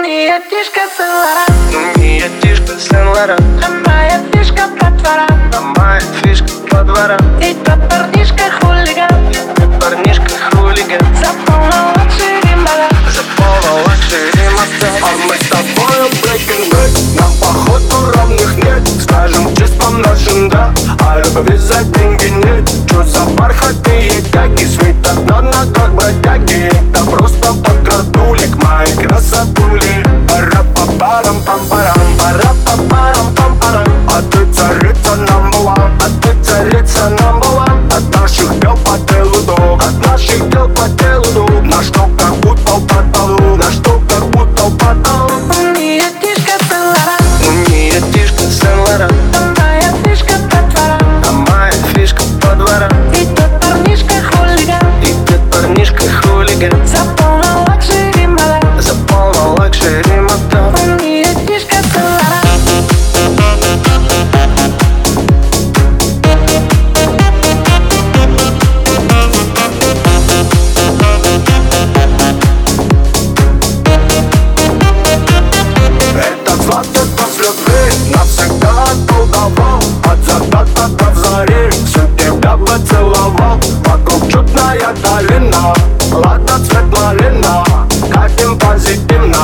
Моя фишка Сен-Лоран, моя фишка Сен-Лоран, а моя фишка братва, а моя фишка по дворам. и тот парнишка хулиган, Парнишка хулиган, заполнил лакшери мага, заполнил лакшери моста. А мы с тобою breaking bad, нам походу равных нет. Скажем чувством нашим да, а любви за деньги нет. Чё за бархатные тяги, светодана как бродяги. Это просто подкрадулик, мои красотули. Пара-па-парам-пам-парам, пара-па-парам-пам-парам. А ты царица number one, а ты царица number one. От наших дел по телу дом, от наших дел по телу дом. На что как будто в потолу, на что как будто в потолу. моя фишка Сен-Лоран, Моя фишка Сен-Лоран, а моя фишка братва, а моя фишка по дворам. и тот парнишка хулиган, И тот парнишка хулиган, заполнил лакшери мага, заполнил лакшери моста. моя фишка Сен-Лоран. Этот взгляд, это взлет, навсегда околдовал. От заката до зари всю тебя поцеловал. Вокруг чудная долина, ладно цвет малина. Катим позитивно,